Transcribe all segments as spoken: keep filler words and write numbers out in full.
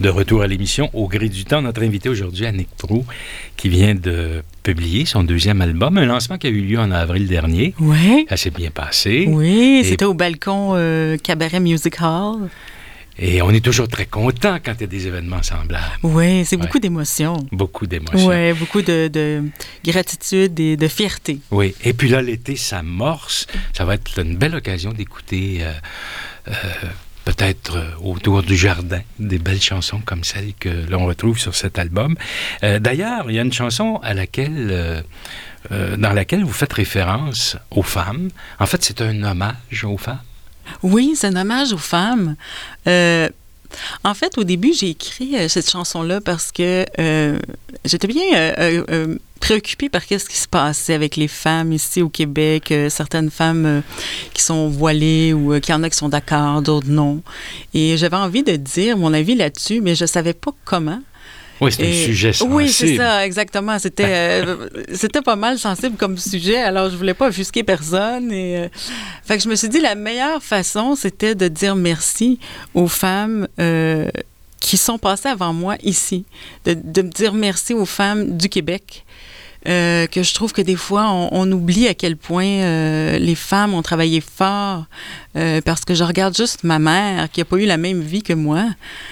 De retour à l'émission Au gré du temps, notre invité aujourd'hui, Annick Proulx, qui vient de publier son deuxième album, un lancement qui a eu lieu en avril dernier. Oui. Ça s'est bien passé. Oui, Et... c'était au balcon euh, Cabaret Music Hall. Et on est toujours très content quand il y a des événements semblables. Oui, c'est ouais. beaucoup d'émotions. Beaucoup d'émotions. Oui, beaucoup de, de gratitude et de fierté. Oui, et puis là, l'été s'amorce. Ça va être une belle occasion d'écouter... Euh, euh, peut-être euh, autour du jardin, des belles chansons comme celles que l'on retrouve sur cet album. Euh, d'ailleurs, il y a une chanson à laquelle, euh, euh, dans laquelle vous faites référence aux femmes. En fait, c'est un hommage aux femmes. Oui, c'est un hommage aux femmes. Euh, en fait, au début, j'ai écrit euh, cette chanson-là parce que euh, j'étais bien euh, euh, préoccupée par ce qui se passait avec les femmes ici au Québec. Euh, certaines femmes euh, qui sont voilées ou euh, qu'il y en a qui sont d'accord, d'autres non. Et j'avais envie de dire mon avis là-dessus, mais je ne savais pas comment. Oui, c'est Et, un sujet sensible. Oui, c'est ça, exactement. C'était, euh, c'était pas mal sensible comme sujet, alors je voulais pas offusquer personne. Et, euh, fait que je me suis dit, la meilleure façon, c'était de dire merci aux femmes euh, qui sont passées avant moi ici. De, de me dire merci aux femmes du Québec. Euh, que je trouve que des fois, on, on oublie à quel point euh, les femmes ont travaillé fort. Euh, parce que je regarde juste ma mère, qui n'a pas eu la même vie que moi.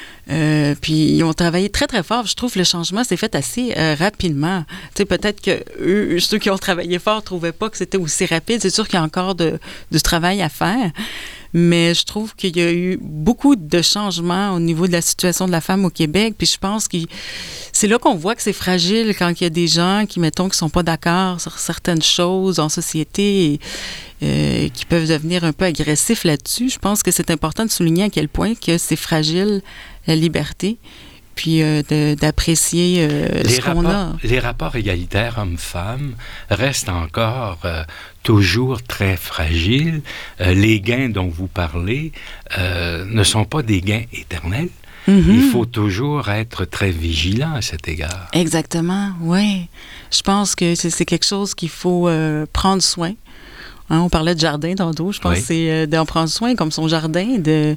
Euh, puis ils ont travaillé très, très fort. Je trouve que le changement s'est fait assez euh, rapidement. Tu sais, peut-être que eux, ceux qui ont travaillé fort ne trouvaient pas que c'était aussi rapide. C'est sûr qu'il y a encore de, du travail à faire. Mais je trouve qu'il y a eu beaucoup de changements au niveau de la situation de la femme au Québec. Puis je pense que c'est là qu'on voit que c'est fragile quand il y a des gens qui, mettons, qui ne sont pas d'accord sur certaines choses en société et euh, qui peuvent devenir un peu agressifs là-dessus. Je pense que c'est important de souligner à quel point que c'est fragile, la liberté, puis euh, de, d'apprécier euh, ce qu'on a. Les rapports égalitaires hommes-femmes restent encore euh, toujours très fragiles. Euh, les gains dont vous parlez euh, ne sont pas des gains éternels. Mm-hmm. Il faut toujours être très vigilant à cet égard. Exactement, oui. Je pense que c'est, c'est quelque chose qu'il faut euh, prendre soin. Hein, on parlait de jardin tantôt. Je pense oui. que c'est euh, d'en prendre soin comme son jardin, de,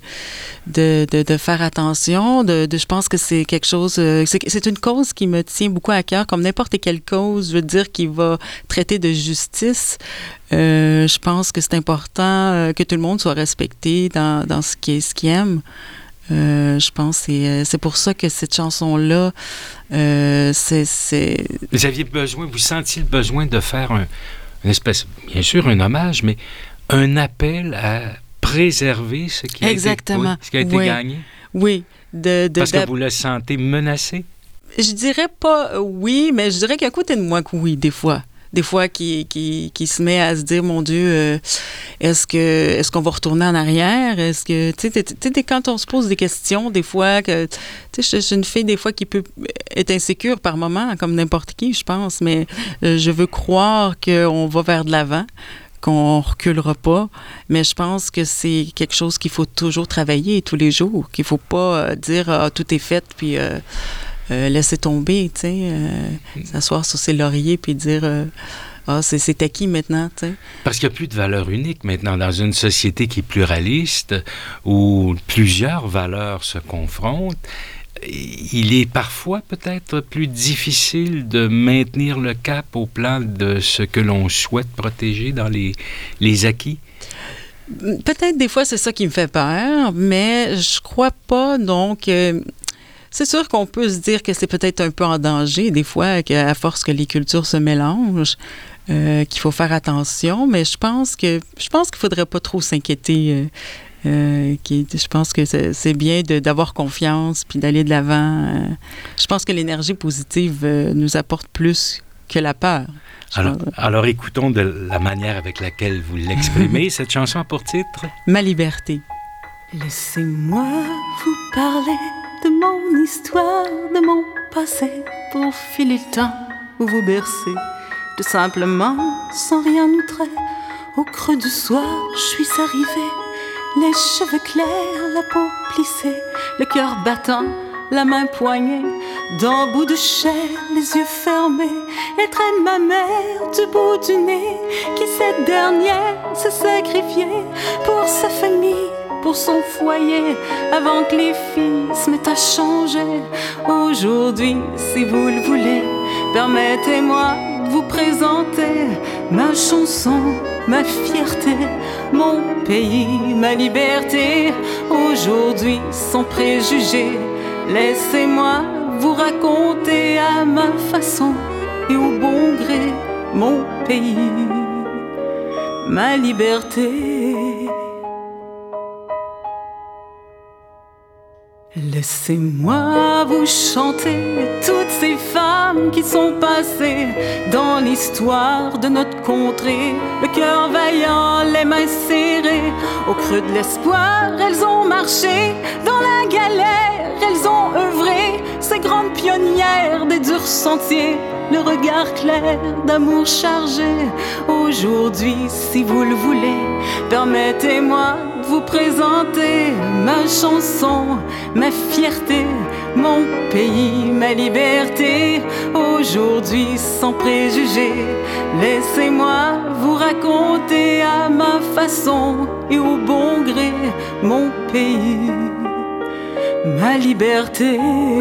de, de, de faire attention. De, de, je pense que c'est quelque chose... Euh, c'est, c'est une cause qui me tient beaucoup à cœur, comme n'importe quelle cause, je veux dire, qui va traiter de justice. Euh, je pense que c'est important euh, que tout le monde soit respecté dans, dans ce qu'il, ce qu'il aime. Euh, je pense que c'est, c'est pour ça que cette chanson-là, euh, c'est, c'est... Vous aviez besoin, vous sentiez le besoin de faire un... une espèce, bien sûr, un hommage, mais un appel à préserver ce qui a Exactement. été, oui, ce qui a été oui. gagné. Oui. De, de, Parce que de... vous le sentez menacé? Je dirais pas oui, mais je dirais qu'il y a un côté de moi que oui, des fois. Des fois, qui, qui, qui se met à se dire, mon Dieu, euh, est-ce que est-ce qu'on va retourner en arrière? Est-ce que, tu sais, quand on se pose des questions, des fois, que tu sais, je suis une fille, des fois, qui peut être insécure par moment, comme n'importe qui, je pense, mais euh, je veux croire qu'on va vers de l'avant, qu'on reculera pas, mais je pense que c'est quelque chose qu'il faut toujours travailler tous les jours, qu'il faut pas euh, dire, ah, tout est fait, puis... Euh, Euh, laisser tomber, tu sais, euh, s'asseoir sur ses lauriers puis dire euh, ah, c'est, c'est acquis maintenant, tu sais. Parce qu'il n'y a plus de valeur unique maintenant dans une société qui est pluraliste, où plusieurs valeurs se confrontent. Il est parfois peut-être plus difficile de maintenir le cap au plan de ce que l'on souhaite protéger dans les, les acquis. Peut-être des fois c'est ça qui me fait peur, mais je crois pas, donc... Euh, C'est sûr qu'on peut se dire que c'est peut-être un peu en danger, des fois, qu'à force que les cultures se mélangent, euh, qu'il faut faire attention, mais je pense que je pense qu'il ne faudrait pas trop s'inquiéter. Euh, euh, qui, je pense que c'est, c'est bien de, d'avoir confiance puis d'aller de l'avant. Euh, je pense que l'énergie positive euh, nous apporte plus que la peur. Alors, alors, écoutons de la manière avec laquelle vous l'exprimez. Cette chanson a pour titre « Ma liberté ». Laissez-moi vous parler de mon histoire, de mon passé, pour filer le temps ou vous bercer, tout simplement, sans rien outrer. Au creux du soir, je suis arrivée, les cheveux clairs, la peau plissée, le cœur battant, la main poignée, d'un bout de chair, les yeux fermés, les traits de ma mère du bout du nez, qui cette dernière s'est sacrifiée pour sa famille, pour son foyer avant que les filles se mettent à changer. Aujourd'hui, si vous le voulez, permettez-moi de vous présenter ma chanson, ma fierté, mon pays, ma liberté. Aujourd'hui, sans préjugés, laissez-moi vous raconter à ma façon et au bon gré mon pays, ma liberté. Laissez-moi vous chanter toutes ces femmes qui sont passées dans l'histoire de notre contrée. Le cœur vaillant, les mains serrées, au creux de l'espoir, elles ont marché dans la galère, elles ont œuvré, ces grandes pionnières des durs sentiers, le regard clair d'amour chargé. Aujourd'hui, si vous le voulez, permettez-moi de vous présenter ma chanson, ma fierté, mon pays, ma liberté. Aujourd'hui, sans préjugés, laissez-moi vous raconter à ma façon et au bon gré mon pays, ma liberté.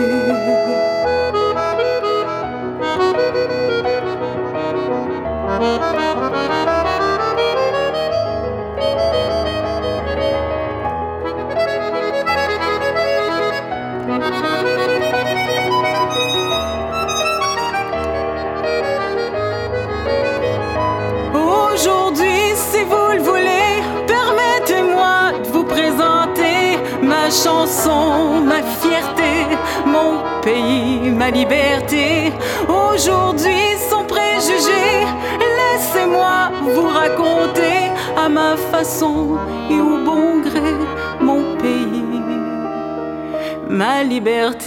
Aujourd'hui, si vous le voulez, permettez-moi de vous présenter ma chanson, ma fierté, mon pays, ma liberté. Aujourd'hui, sans préjugés, laissez-moi vous raconter à ma façon et au bon gré mon pays, ma liberté.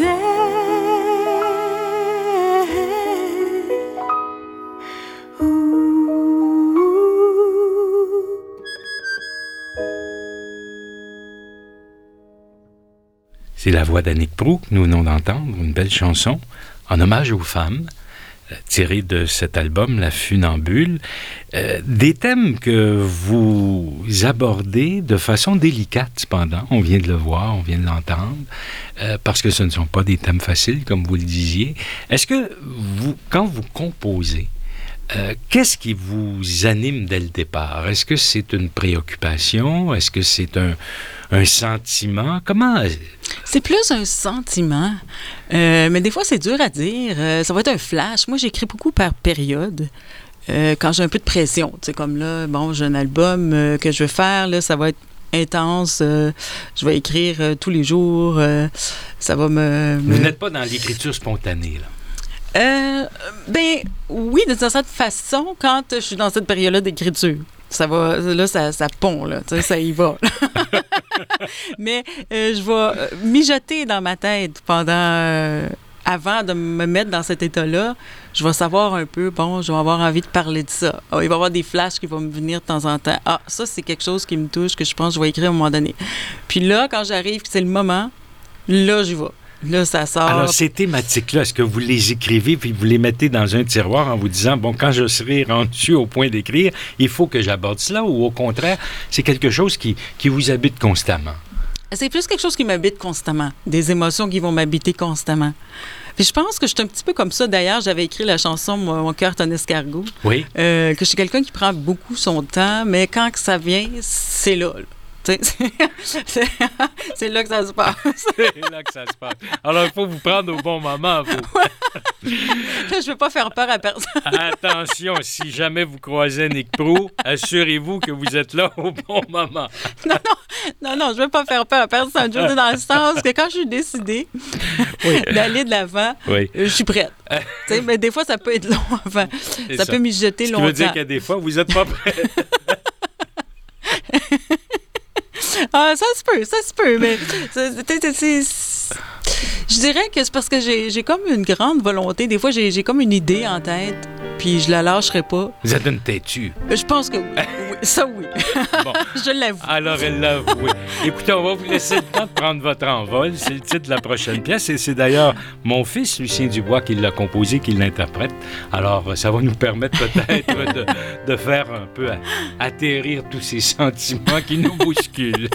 C'est la voix d'Annick Proulx que nous venons d'entendre, une belle chanson en hommage aux femmes, tirée de cet album, La Funambule. Euh, des thèmes que vous abordez de façon délicate, cependant. On vient de le voir, on vient de l'entendre, euh, parce que ce ne sont pas des thèmes faciles, comme vous le disiez. Est-ce que vous, quand vous composez, Euh, qu'est-ce qui vous anime dès le départ? Est-ce que c'est une préoccupation? Est-ce que c'est un, un sentiment? Comment? C'est plus un sentiment, euh, mais des fois, c'est dur à dire. Euh, ça va être un flash. Moi, j'écris beaucoup par période. Euh, quand j'ai un peu de pression, tu sais, comme là, bon, j'ai un album euh, que je veux faire, là, ça va être intense. Euh, je vais écrire euh, tous les jours. Euh, ça va me... me... Vous n'êtes pas dans l'écriture spontanée, là? Euh, ben oui, de cette façon, quand je suis dans cette période-là d'écriture, ça va, là, ça, ça pond, là, tu sais, ça y va. Mais euh, je vais mijoter dans ma tête pendant, euh, avant de me mettre dans cet état-là, je vais savoir un peu, bon, je vais avoir envie de parler de ça. Oh, il va y avoir des flashs qui vont me venir de temps en temps. Ah, ça, c'est quelque chose qui me touche, que je pense que je vais écrire à un moment donné. Puis là, quand j'arrive, que c'est le moment, là, j'y vais. Là, ça sort. Alors, ces thématiques-là, est-ce que vous les écrivez puis vous les mettez dans un tiroir en vous disant, bon, quand je serai rendu au point d'écrire, il faut que j'aborde cela, ou au contraire, c'est quelque chose qui, qui vous habite constamment? C'est plus quelque chose qui m'habite constamment, des émotions qui vont m'habiter constamment. Puis je pense que je suis un petit peu comme ça. D'ailleurs, j'avais écrit la chanson « Mon cœur est un escargot ». Oui. Euh, que je suis quelqu'un qui prend beaucoup son temps, mais quand que ça vient, c'est là, là. C'est, c'est, c'est là que ça se passe. C'est là que ça se passe. Alors, il faut vous prendre au bon moment, vous. Là, je ne veux pas faire peur à personne. Attention, si jamais vous croisez Annick Proulx, assurez-vous que vous êtes là au bon moment. Non, non, non, non, je ne veux pas faire peur à personne. Je veux dire dans le sens que quand je suis décidée oui. d'aller de l'avant, oui. je suis prête. T'sais, mais des fois, ça peut être long avant. Ça, ça peut mijoter longtemps. Ce qui veut dire que des fois, vous n'êtes pas prête. Ah, ça se peut, ça se peut, mais c'est, c'est, c'est, je dirais que c'est parce que j'ai, j'ai comme une grande volonté. Des fois, j'ai, j'ai comme une idée en tête, puis je la lâcherai pas. Vous êtes une têtue. Je pense que oui. oui, ça oui. Bon. Je l'avoue. Alors, elle l'a avoué. Écoutez, on va vous laisser le temps de prendre votre envol. C'est le titre de la prochaine pièce. Et c'est d'ailleurs mon fils, Lucien Dubois, qui l'a composé, qui l'interprète. Alors, ça va nous permettre peut-être de, de faire un peu à, atterrir tous ces sentiments qui nous bousculent.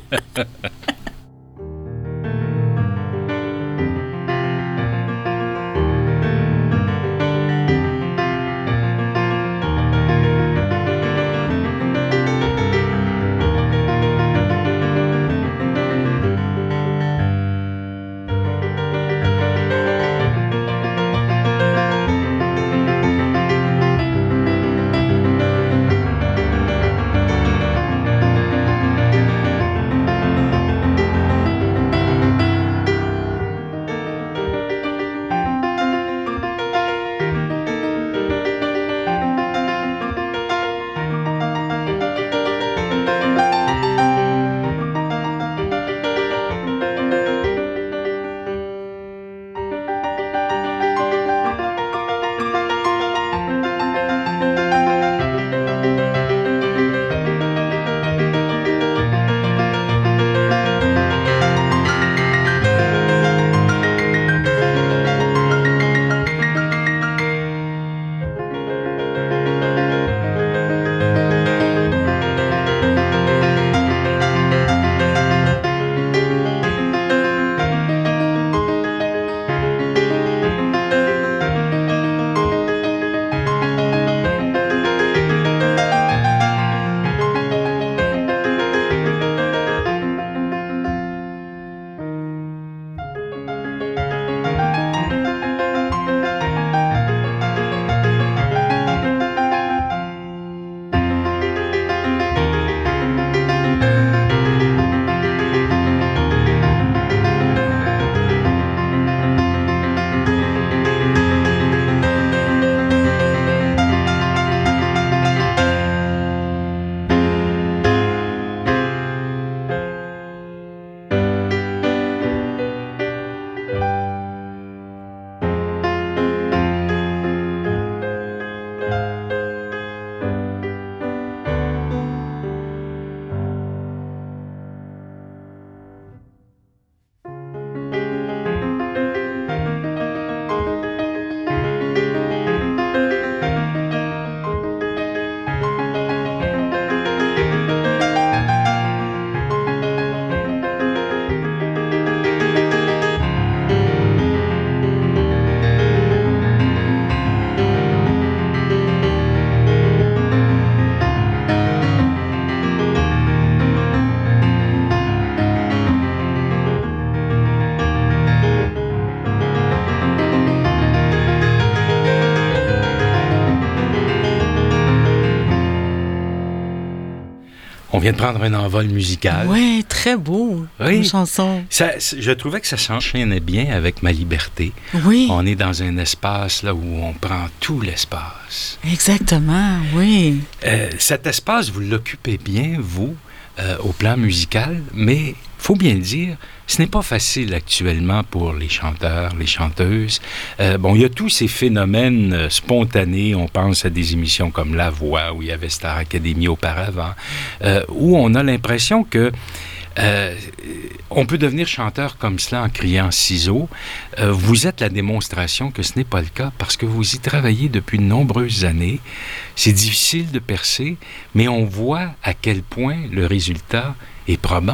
On vient de prendre un envol musical. Oui, très beau, oui. Une chanson. Ça, je trouvais que ça s'enchaînait bien avec Ma liberté. Oui. On est dans un espace là où on prend tout l'espace. Exactement, oui. Euh, cet espace, vous l'occupez bien, vous, euh, au plan musical, mais il faut bien le dire, ce n'est pas facile actuellement pour les chanteurs, les chanteuses. Euh, bon, il y a tous ces phénomènes euh, spontanés. On pense à des émissions comme La Voix, où il y avait Star Academy auparavant, euh, où on a l'impression que euh, on peut devenir chanteur comme cela en criant ciseaux. Euh, vous êtes la démonstration que ce n'est pas le cas parce que vous y travaillez depuis de nombreuses années. C'est difficile de percer, mais on voit à quel point le résultat est probant.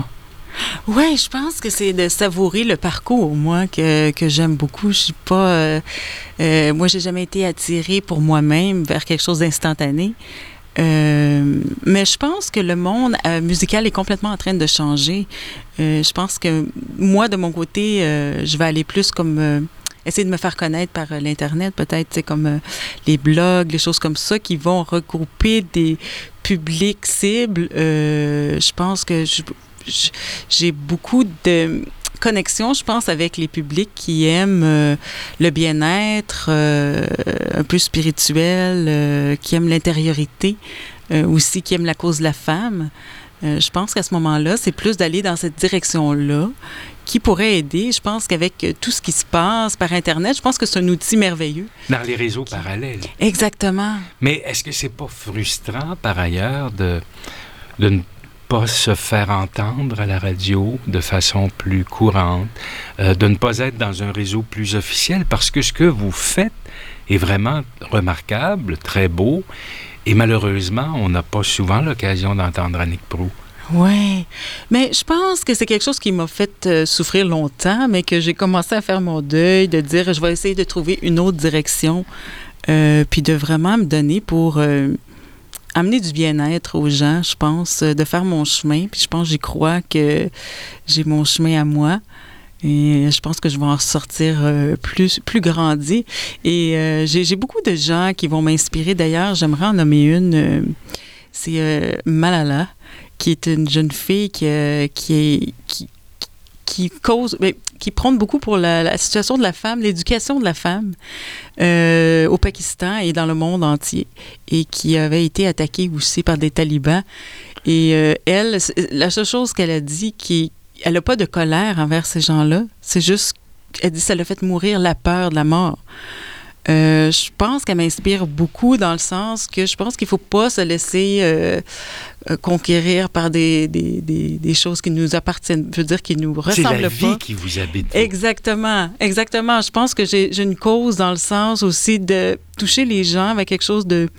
Oui, je pense que c'est de savourer le parcours, moi, que, que j'aime beaucoup. Je suis pas... Euh, euh, moi, j'ai jamais été attirée pour moi-même vers quelque chose d'instantané. Euh, mais je pense que le monde euh, musical est complètement en train de changer. Euh, je pense que moi, de mon côté, euh, je vais aller plus comme... Euh, essayer de me faire connaître par euh, l'Internet, peut-être, c'est comme euh, les blogs, les choses comme ça, qui vont regrouper des publics cibles. Euh, je pense que... Je, j'ai beaucoup de connexions, je pense, avec les publics qui aiment euh, le bien-être euh, un peu spirituel, euh, qui aiment l'intériorité, euh, aussi qui aiment la cause de la femme. Euh, je pense qu'à ce moment-là, c'est plus d'aller dans cette direction-là qui pourrait aider. Je pense qu'avec tout ce qui se passe par Internet, je pense que c'est un outil merveilleux. Dans les réseaux parallèles. Exactement. Mais est-ce que c'est pas frustrant, par ailleurs, de, de ne pas se faire entendre à la radio de façon plus courante, euh, de ne pas être dans un réseau plus officiel, parce que ce que vous faites est vraiment remarquable, très beau, et malheureusement, on n'a pas souvent l'occasion d'entendre Annick Proulx. Oui, mais je pense que c'est quelque chose qui m'a fait euh, souffrir longtemps, mais que j'ai commencé à faire mon deuil, de dire je vais essayer de trouver une autre direction, euh, puis de vraiment me donner pour euh, amener du bien-être aux gens, je pense, de faire mon chemin. Puis je pense, j'y crois que j'ai mon chemin à moi. Et je pense que je vais en ressortir euh, plus, plus grandi. Et euh, j'ai, j'ai beaucoup de gens qui vont m'inspirer. D'ailleurs, j'aimerais en nommer une. Euh, c'est euh, Malala, qui est une jeune fille qui, euh, qui est... Qui, qui cause, mais, qui prône beaucoup pour la, la situation de la femme, l'éducation de la femme euh, au Pakistan et dans le monde entier, et qui avait été attaquée aussi par des talibans. Et euh, elle, la seule chose qu'elle a dit, qui, elle n'a pas de colère envers ces gens-là, c'est juste, elle dit, ça l'a fait mourir la peur de la mort. Euh, je pense qu'elle m'inspire beaucoup dans le sens que je pense qu'il ne faut pas se laisser euh, euh, conquérir par des, des, des, des choses qui nous appartiennent, je veux dire, qui nous ressemblent pas. C'est la vie qui vous habite. Exactement, exactement. Je pense que j'ai, j'ai une cause dans le sens aussi de toucher les gens avec quelque chose de...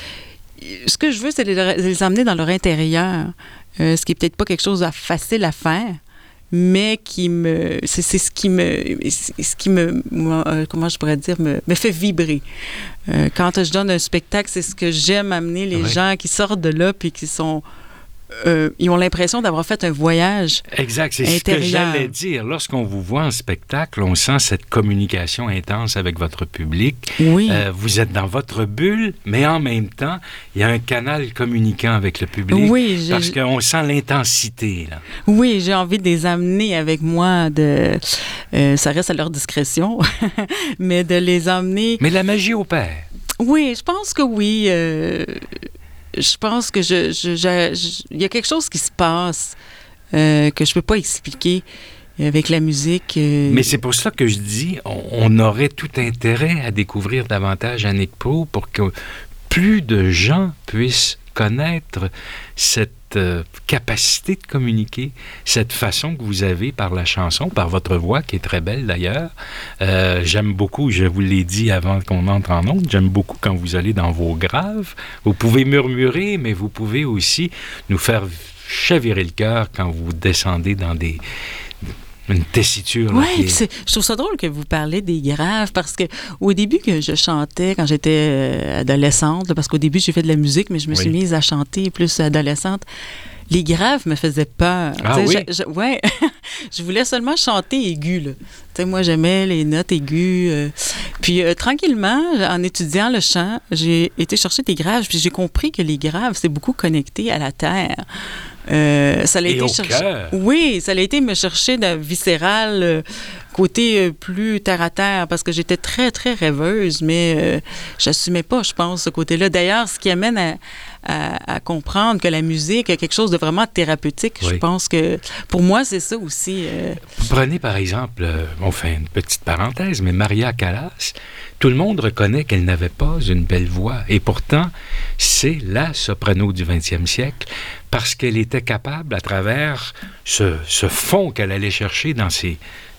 Ce que je veux, c'est les, les amener dans leur intérieur, euh, ce qui n'est peut-être pas quelque chose de facile à faire, mais qui me c'est, c'est ce qui me c'est ce qui me euh, comment je pourrais dire me, me fait vibrer euh, quand je donne un spectacle. C'est ce que j'aime amener les oui. gens qui sortent de là puis qui sont euh, ils ont l'impression d'avoir fait un voyage exact, c'est intérieur. Ce que j'allais dire. Lorsqu'on vous voit en spectacle, on sent cette communication intense avec votre public. Oui. Euh, vous êtes dans votre bulle, mais en même temps, il y a un canal communicant avec le public. Oui, parce j'ai... qu'on sent l'intensité, là. Oui, j'ai envie de les amener avec moi, de euh, ça reste à leur discrétion, mais de les emmener... Mais la magie opère. Oui, je pense que oui. Euh... Je pense que je, je, je, je, il y a quelque chose qui se passe euh, que je peux pas expliquer avec la musique. Euh... Mais c'est pour ça que je dis, on, on aurait tout intérêt à découvrir davantage Annick Proulx pour que plus de gens puissent connaître cette euh, capacité de communiquer, cette façon que vous avez par la chanson, par votre voix, qui est très belle d'ailleurs. Euh, j'aime beaucoup, je vous l'ai dit avant qu'on entre en ondes, j'aime beaucoup quand vous allez dans vos graves. Vous pouvez murmurer, mais vous pouvez aussi nous faire chavirer le cœur quand vous descendez dans des... une tessiture. Oui, est... je trouve ça drôle que vous parlez des graves parce que au début que je chantais quand j'étais euh, adolescente, parce qu'au début j'ai fait de la musique, mais je me oui. suis mise à chanter plus adolescente. Les graves me faisaient peur. Ah oui? Je, je, ouais, je voulais seulement chanter aigu. Là. T'sais, moi, j'aimais les notes aiguës. Euh. Puis, euh, tranquillement, en étudiant le chant, j'ai été chercher des graves. Puis, j'ai compris que les graves, c'est beaucoup connecté à la terre. Euh, ça l'a Et été au chercher... cœur. Oui, ça a été me chercher de viscéral, euh, côté euh, plus terre-à-terre, parce que j'étais très, très rêveuse, mais euh, j'assumais pas, je pense, ce côté-là. D'ailleurs, ce qui amène à, à, à comprendre que la musique est quelque chose de vraiment thérapeutique, oui. Je pense que, pour moi, c'est ça aussi. Euh... Prenez, par exemple, euh, on fait une petite parenthèse, mais Maria Callas, tout le monde reconnaît qu'elle n'avait pas une belle voix, et pourtant, c'est la soprano du vingtième siècle, parce qu'elle était capable, à travers ce, ce fond qu'elle allait chercher dans ses,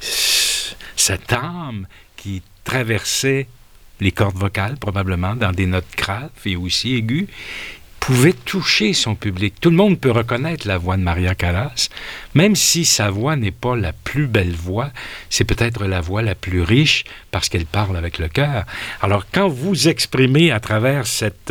cette âme qui traversait les cordes vocales, probablement, dans des notes graves et aussi aiguës, pouvait toucher son public. Tout le monde peut reconnaître la voix de Maria Callas, même si sa voix n'est pas la plus belle voix, c'est peut-être la voix la plus riche parce qu'elle parle avec le cœur. Alors, quand vous exprimez à travers cette...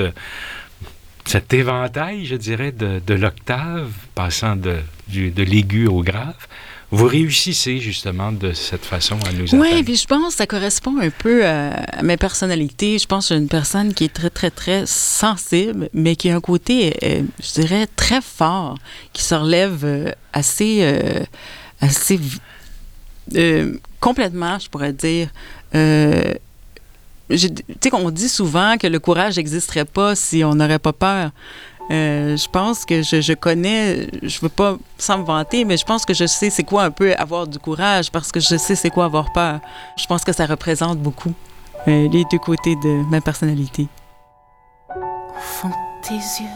cet éventail, je dirais, de, de l'octave, passant de, du, de l'aigu au grave, vous réussissez justement de cette façon à nous atteindre. Oui, puis je pense que ça correspond un peu à, à mes personnalités. Je pense que je suis une personne qui est très, très, très sensible, mais qui a un côté, euh, je dirais, très fort, qui se relève euh, assez, euh, assez euh, complètement, je pourrais dire. Euh, Tu sais, on dit souvent que le courage n'existerait pas si on n'aurait pas peur. Euh, je pense que je, je connais, je veux pas sans me vanter, mais je pense que je sais c'est quoi un peu avoir du courage parce que je sais c'est quoi avoir peur. Je pense que ça représente beaucoup euh, les deux côtés de ma personnalité. Au fond de tes yeux,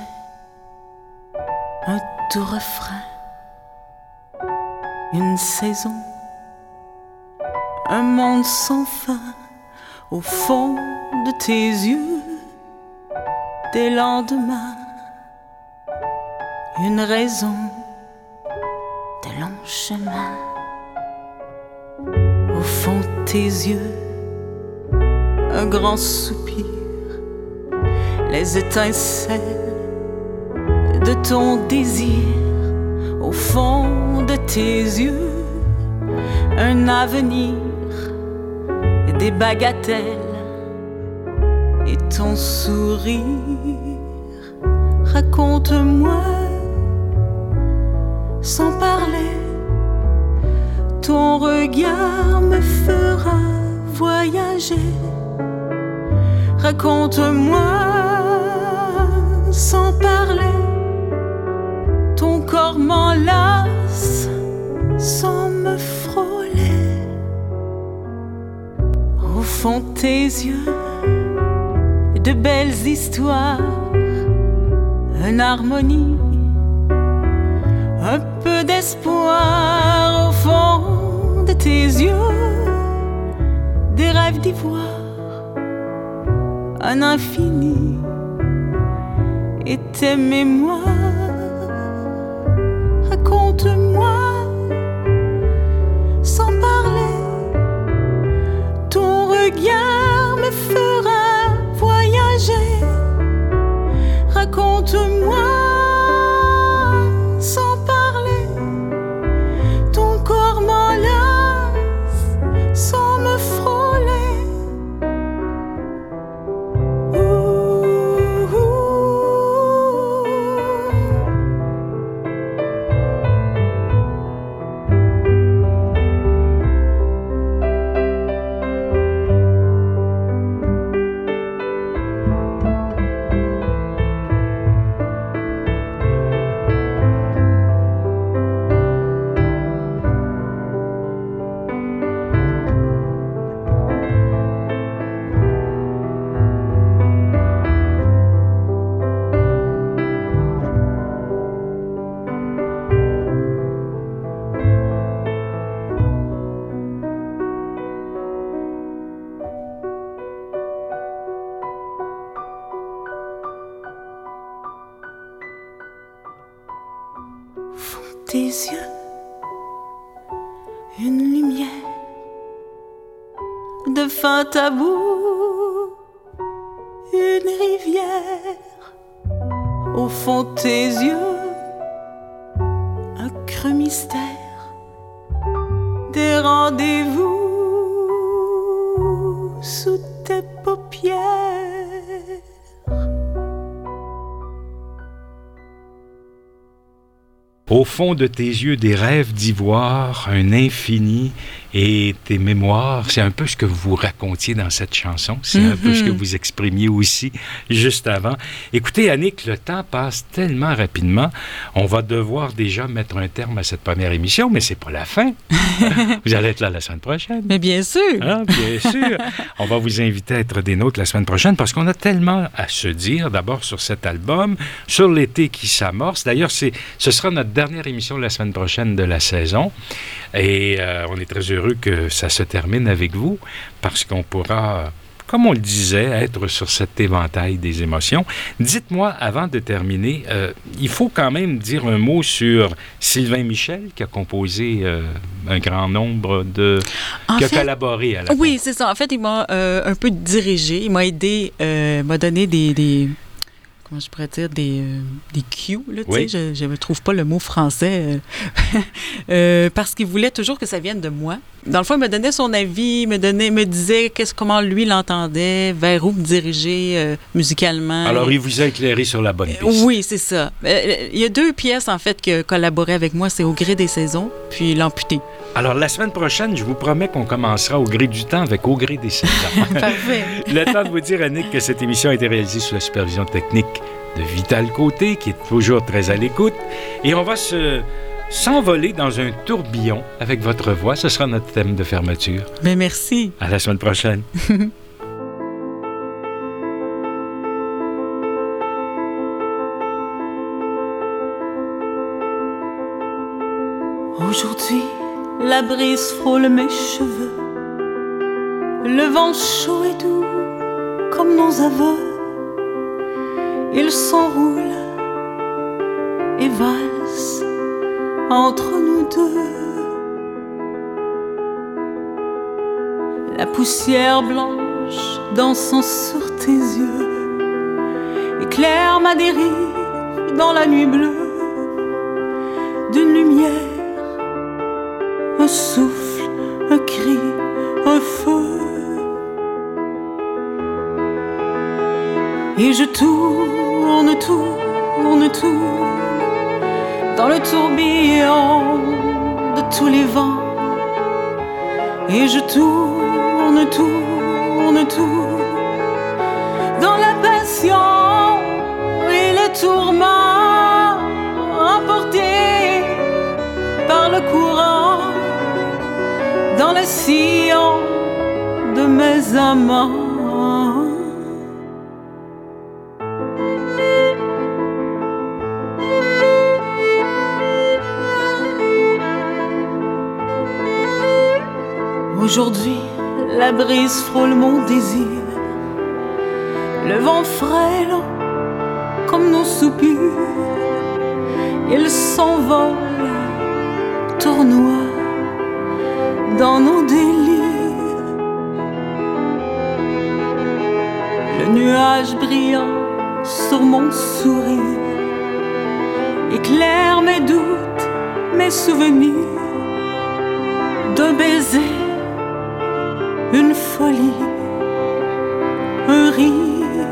un doux refrain, une saison, un monde sans fin. Au fond de tes yeux, des lendemains, une raison, de longs chemins. Au fond de tes yeux, un grand soupir, les étincelles de ton désir. Au fond de tes yeux, un avenir, des bagatelles et ton sourire. Raconte-moi sans parler, ton regard me fera voyager. Raconte-moi sans parler, ton corps m'enlace sans me frôler. Au fond de tes yeux, de belles histoires, une harmonie, un peu d'espoir. Au fond de tes yeux, des rêves d'ivoire, un infini et tes mémoires. Raconte-moi sans parler, ton regard me fera voyager. Raconte-moi sans parler, ton corps m'enlace sans me frôler. Ouh, ouh. Tes yeux, une lumière de fin tabou, une rivière. Au fond de tes yeux, un creux mystère, des rendez-vous sous tes paupières. Au fond de tes yeux, des rêves d'ivoire, un infini et tes mémoires. C'est un peu ce que vous racontiez dans cette chanson. C'est mm-hmm. un peu ce que vous exprimiez aussi juste avant. Écoutez, Annick, le temps passe tellement rapidement. On va devoir déjà mettre un terme à cette première émission, mais c'est pas la fin. Vous allez être là la semaine prochaine. Mais bien sûr. Ah, bien sûr. On va vous inviter à être des nôtres la semaine prochaine parce qu'on a tellement à se dire. D'abord sur cet album, sur l'été qui s'amorce. D'ailleurs, c'est, ce sera notre dernière émission la semaine prochaine de la saison. Et euh, on est très heureux que ça se termine avec vous parce qu'on pourra, comme on le disait, être sur cet éventail des émotions. Dites-moi, avant de terminer, euh, il faut quand même dire un mot sur Sylvain Michel qui a composé euh, un grand nombre de... En qui a fait, collaboré à la Oui, c'est ça. En fait, il m'a euh, un peu dirigé. Il m'a aidé, euh, m'a donné des... des... comment je pourrais dire, des, euh, des cues, là, tu oui. sais, je ne trouve pas le mot français, euh, euh, parce qu'il voulait toujours que ça vienne de moi. dans le fond, il me donnait son avis, me donnait, me disait qu'est-ce, comment lui l'entendait, vers où me diriger euh, musicalement. Alors, il vous a éclairé sur la bonne piste. Oui, c'est ça. Euh, il y a deux pièces, en fait, qui ont collaboré avec moi. C'est Au gré des saisons, puis L'amputé. Alors, la semaine prochaine, je vous promets qu'on commencera Au gré du temps avec Au gré des saisons. Parfait. Le temps de vous dire, Annick, que cette émission a été réalisée sous la supervision technique de Vital Côté, qui est toujours très à l'écoute. Et on va se... s'envoler dans un tourbillon avec votre voix. Ce sera notre thème de fermeture. Bien, merci. À la semaine prochaine. Aujourd'hui, la brise frôle mes cheveux. Le vent chaud et doux, comme nos aveux. Il s'enroule et valse entre nous deux. La poussière blanche dansant sur tes yeux éclaire ma dérive dans la nuit bleue. D'une lumière, un souffle, un cri, un feu. Et je tourne, tourne, tourne dans le tourbillon de tous les vents. Et je tourne, tourne, tourne dans la passion et les tourments, emportés par le courant, dans le sillon de mes amants. Aujourd'hui, la brise frôle mon désir. Le vent frêle comme nos soupirs. Il s'envole, tournoie dans nos délires. Le nuage brillant sur mon sourire éclaire mes doutes, mes souvenirs. D'un baiser, une folie, un rire.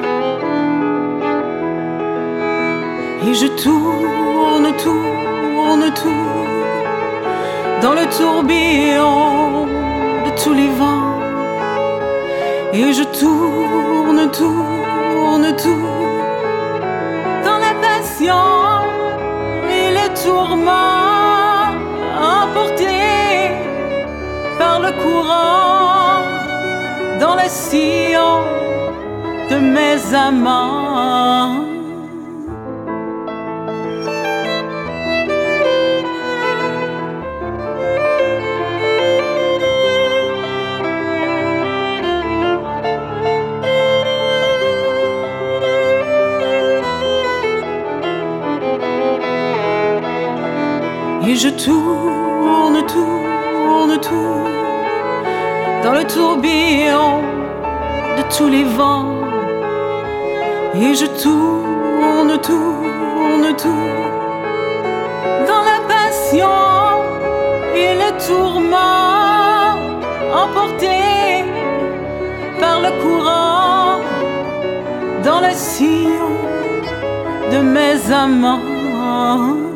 Et je tourne, tourne, tourne dans le tourbillon de tous les vents. Et je tourne, tourne, tourne dans la passion et les tourments, emportés par le courant, dans le sillon de mes amants. Et je tourne, tourne, tourne dans le tourbillon de tous les vents. Et je tourne, tourne, tourne dans la passion et les tourments, emportés par le courant, dans le sillon de mes amants.